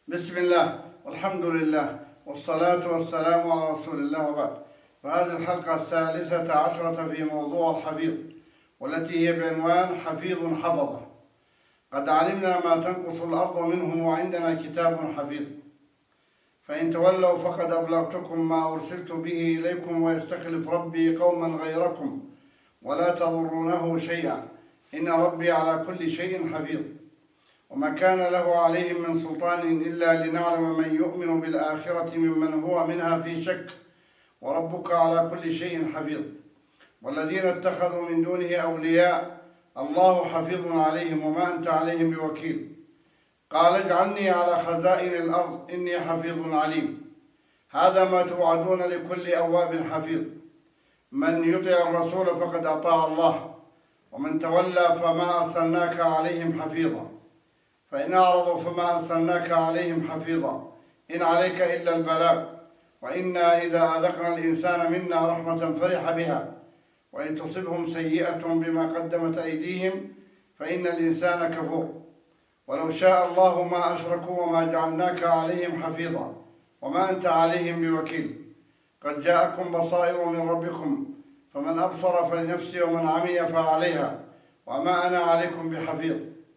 بسم الله والحمد لله والصلاة والسلام على رسول الله وبعد. فهذه الحلقة 13 في موضوع الحفيظ، والتي هي بعنوان حفيظ حفظه. قد علمنا ما تنقص الأرض منهم وعندنا كتاب حفيظ، فإن تولوا فقد أبلغتكم ما أرسلت به إليكم ويستخلف ربي قوما غيركم ولا تضرونه شيئا إن ربي على كل شيء حفيظ. وما كان له عليهم من سلطان إلا لنعلم من يؤمن بالآخرة ممن هو منها في شك، وربك على كل شيء حفيظ. والذين اتخذوا من دونه أولياء الله حفيظ عليهم وما أنت عليهم بوكيل. قال اجعلني على خزائن الأرض إني حفيظ عليم. هذا ما توعدون لكل أواب حفيظ. من يطع الرسول فقد أطاع الله، ومن تولى فما أرسلناك عليهم حفيظا. فإن أعرضوا فما أرسلناك عليهم حفيظا إن عليك إلا البلاغ. وإنا إذا أذقنا الإنسان منا رحمة فرح بها، وإن تصبهم سيئة بما قدمت أيديهم فإن الإنسان كفور. ولو شاء الله ما أشركوا وما جعلناك عليهم حفيظا وما أنت عليهم بوكيل. قد جاءكم بصائر من ربكم فمن أبصر فلنفسه ومن عمي فعليها وما أنا عليكم بحفيظ.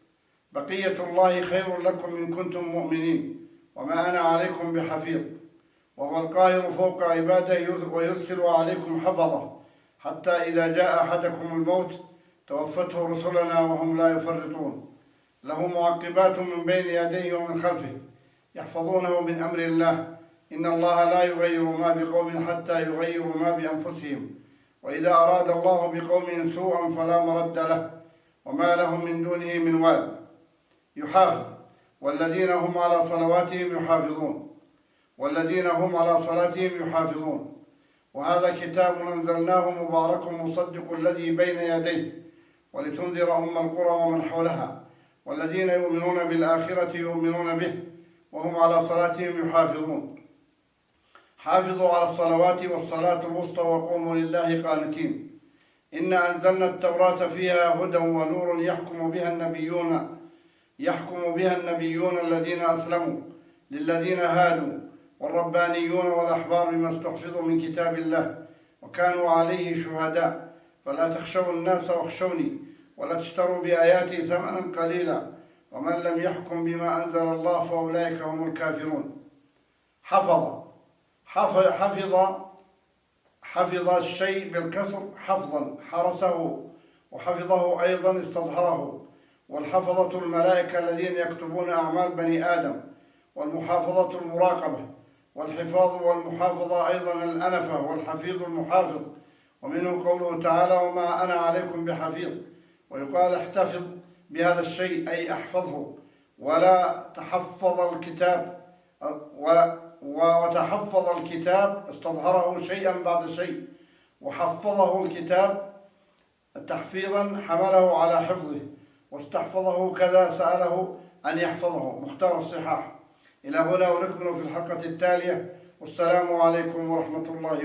بقية الله خير لكم إن كنتم مؤمنين وما أنا عليكم بحفيظ. وهو القاهر فوق عباده ويرسل عليكم حفظه حتى إذا جاء أحدكم الموت توفته رسلنا وهم لا يفرطون. له معقبات من بين يديه ومن خلفه يحفظونه من أمر الله. إن الله لا يغير ما بقوم حتى يغيروا ما بأنفسهم. وإذا أراد الله بقوم سوءا فلا مرد له وما لهم من دونه من وال. يحافظ والذين هم على صلواتهم يحافظون والذين هم على صلاتهم يحافظون. وهذا كتاب أنزلناه مبارك مصدق الذي بين يديه ولتنذر أم القرى ومن حولها. والذين يؤمنون بالآخرة يؤمنون به وهم على صلاتهم يحافظون. حافظوا على الصلوات والصلاة الوسطى وقوموا لله قانتين. إنا أنزلنا التوراة فيها هدى ونور يحكم بها النبيون الذين أسلموا للذين هادوا والربانيون والأحبار بما استحفظوا من كتاب الله وكانوا عليه شهداء. فلا تخشوا الناس واخشوني ولا تشتروا بآياتي ثمنا قليلا ومن لم يحكم بما أنزل الله فأولئك هم الكافرون. حفظ الشيء بالكسر حفظا، حرسه وحفظه أيضا استظهره. والحفظة الملائكة الذين يكتبون أعمال بني آدم، والمحافظة المراقبة. والحفاظ والمحافظة أيضا الأنفة والحفيظ المحافظ. ومنه قوله تعالى وما أنا عليكم بحفيظ. ويقال احتفظ بهذا الشيء أي احفظه. ولا تحفظ الكتاب وتحفظ الكتاب استظهره شيئا بعد شيء، وحفظه الكتاب تحفيظا حمله على حفظه، واستحفظه كذا سأله أن يحفظه. مختار الصحاح. إلى هنا ونكمل في الحلقة التالية، والسلام عليكم ورحمة الله